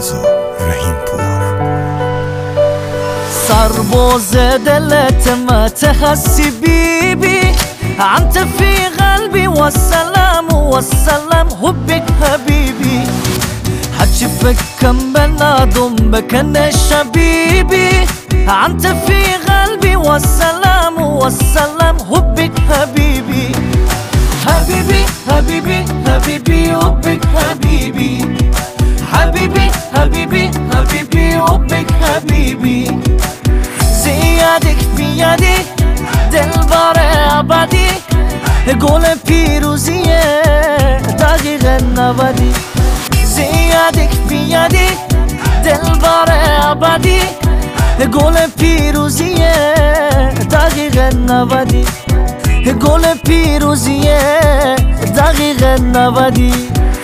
رضا رحیم پور. سرباز دلت متى حسي بيبي أنت في قلبي والسلام والسلام حبك حبيبي حتشوفك كم بنادم بكن شبيبي أنت في قلبي والسلام والسلام حبك حبيبي حبيبي حبيبي حبيبي حبك حبيبي حبيبي حبيبي حبيبي حبك حبيبي زيادك بيدي دلبر ابدی گل پیروزیه دقیق 90 زیادک بیادی دلبر ابدی گل پیروزیه دقیق 90 گل پیروزیه دقیق 90